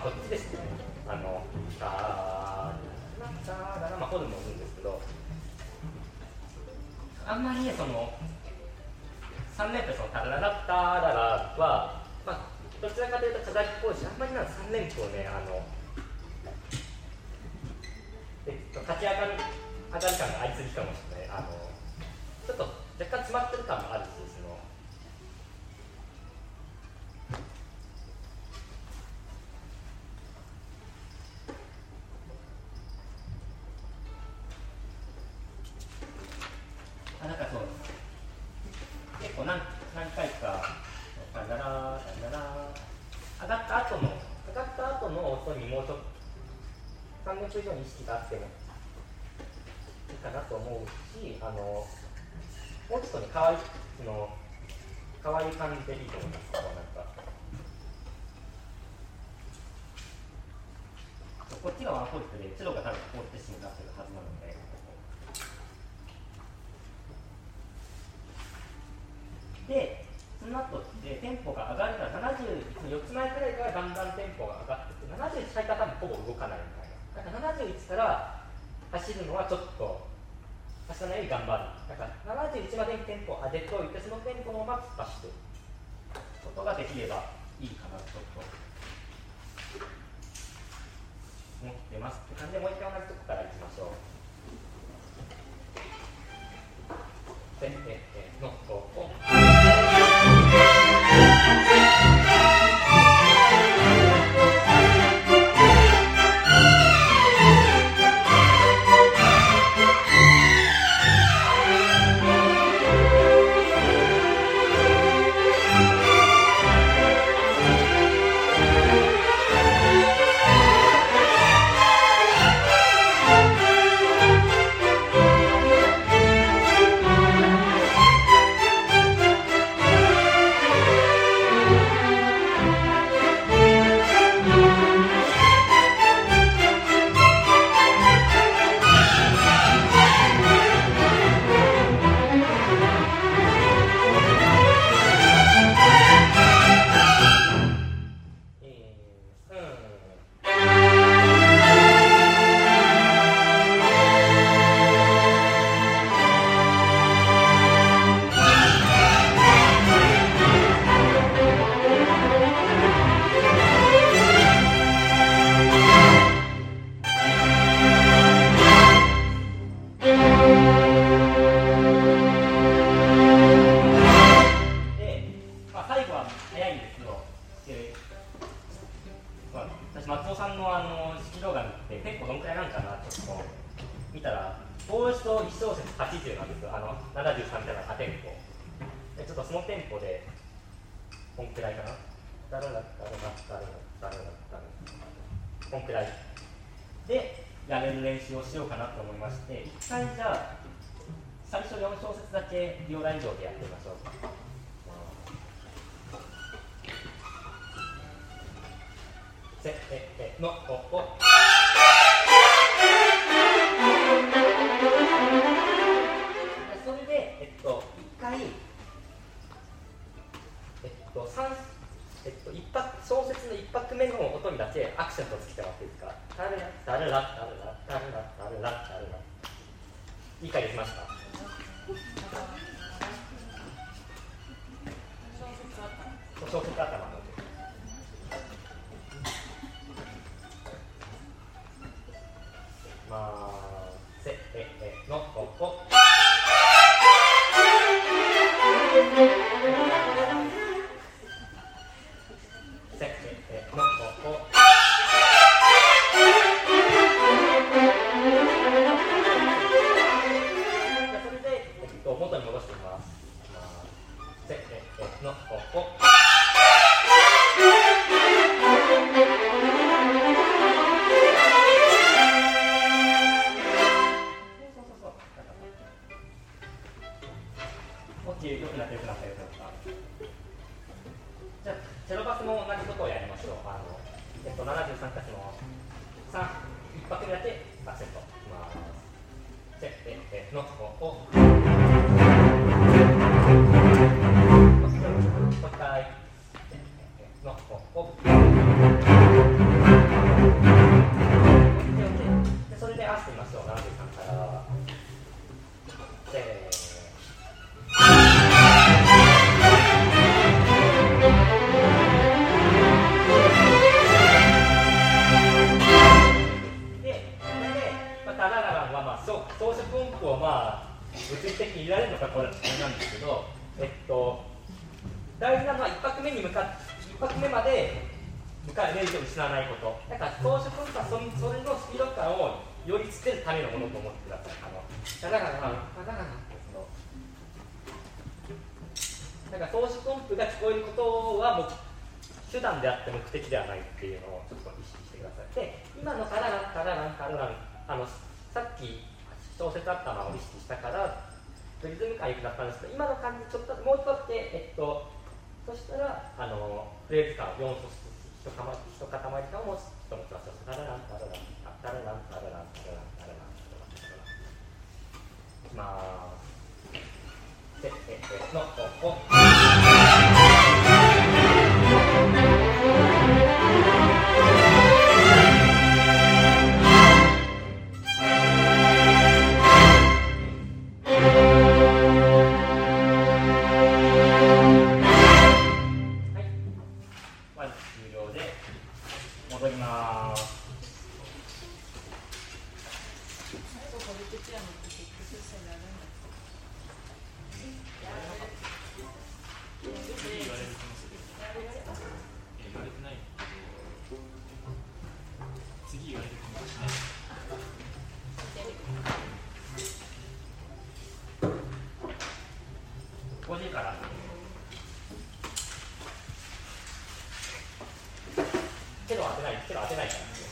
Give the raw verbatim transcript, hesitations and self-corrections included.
こっちですね。あのタラタララ、まあホルンもいるんですけど、あんまりねそのさん連符そのタララタララは、まあどちらかというと飾りっぽいし、あんまりなんさん連符をねあのえっと勝ち上がる上がる感がありすぎかもしれない。あのちょっと若干詰まってる感もあるし、そのあなんかそう結構何何回かタララタララ上がった後の上がった後の音にもうちょっとさん連符以上に意識があってもいいかなと思うし、あのもうちょっとね、かわいそのかわいい感じでいいと思います。なんかこっちがワンフォルトで、チロが多分フォルテッシになってるはずなので、で、その後でテンポが上がるのはななじゅう、よっつまえくらいからだんだんテンポが上がってきて、ななじゅういち入ったら多分ほぼ動かないみたいな。だからななじゅういちから走るのはちょっと走らないより頑張る。だからななじゅういちまでにテンポを上げておいて、そのテンポのまま突っ走ることができればいいかなとちょっと思ってますって感じで、もう一回同じとこからいきましょう。せええのここ。 のんですけど、えっと、大事なのは一拍目に向かっ一拍目まで向かエネルギーを失わないこと。だから装飾分化そそれのスピード感をよりつけるためのものと思ってください。あのだからだからだから装飾音符が聞こえることはもう手段であって目的ではないっていうのをちょっと意識してください。で、今のカラランカラランカララン、あのさっき小説あったのを意識したからリズム感良くなったんですけど、今の感じちょっともうちょっとだけ、えっと、そしたらあのフレーズ感よん素一塊一塊感をもうちょっと持ちましょう。カラランカラランカラランカラランカラランカラランカラランカラランいきまーす。せええのおお戻ります。 次言われるかもしれない。 ごじから手を当てない、手を当てないから。